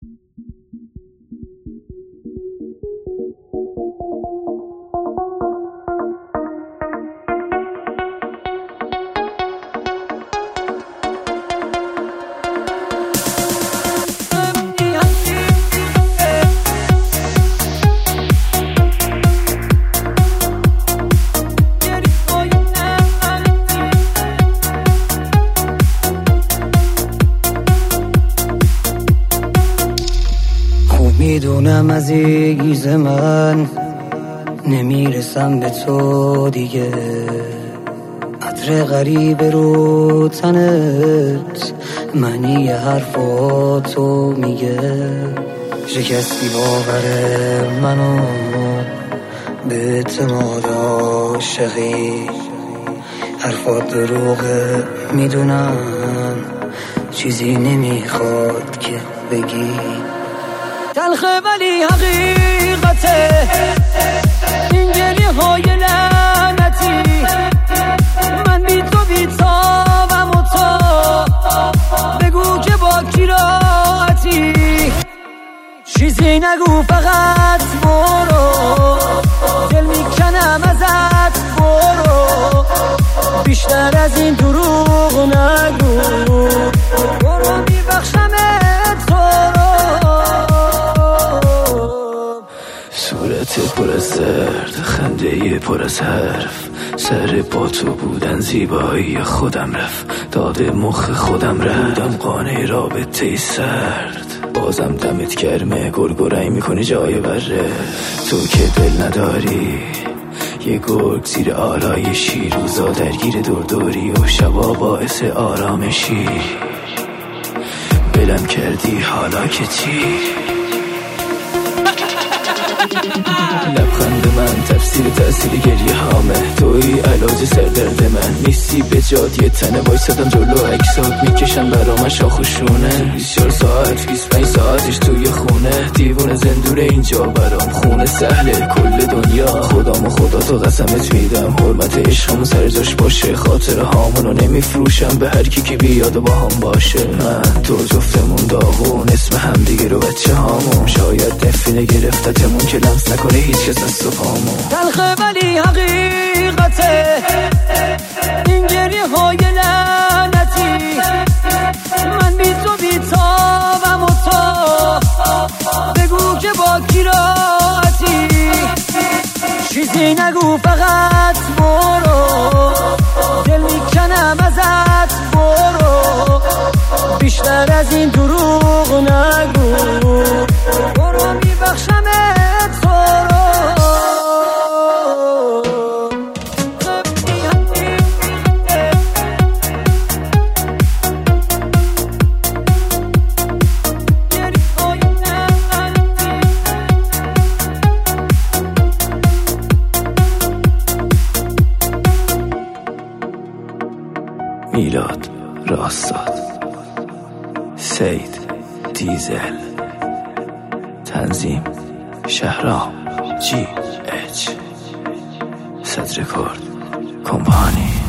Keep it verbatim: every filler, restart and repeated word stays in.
میدونم از ایز من نمیرسم به تو دیگه، عطر غریب رو تنت معنی حرفاتو میگه، شکستی باور منو به اعتماد عاشقی، حرفات دروغه میدونم چیزی نمیخواد که بگی، تلخه ولی حقیقته این گریه های لعنتی، من بی تو بی تابم و تو بگو که با کی راحتی، چیزی نگو فقط برو، دل میکنم ازت برو، بیشتر از این دروغ نگو، برو میبخشمت تو رو. صورت پر از درد، خنده پر از حرف، سر با تو بودن زیبایی خودم رفت، داده مخ خودم رفتم قانع رابطه سرد، بازم دمت گرمه گرگرایی میکنی جای بره، تو که دل نداری یه گرگ زیر آرایشی، روزا درگیر دوردوری و شبا باعث آرامشی، بلم کردی حالا که چی؟ لبخند من تفسیر تأثیر گریه هامه، توی علاج سردرد من نیستی به جاد، یه تنه وایسادم جلو اکسات میکشن برام شاخ و شونه، بیست و چهار ساعت بیست و پنج ساعتش توی خونه، دیوونه زندور اینجا برام خونه سهله کل دنیا، خدامو خدا تو قسمت میدم حرمت عشقمو سر جاش باشه، خاطر هامونو نمیفروشم به هر کی که بیاد و با هم باشه، من تو جفتمون داغون اسم هم دیگه رو بچه هامون، شاید دفینه گرفتتمون که لمس نکنه هیچ کس از تو پامون، تلخه ولی حقیقته این گریه های لعنتی، من بی تو بی تابم و تو بگو که با کی راحتی، چیزی نگو فقط برو، دل میکنم ازت برو، بیشتر از این دروغ نگو، برو میبخشمت تو رو. میلاد راستاد، سید دیزل، تنظیم شهرام جی اچ، صدر کرد کمپانی.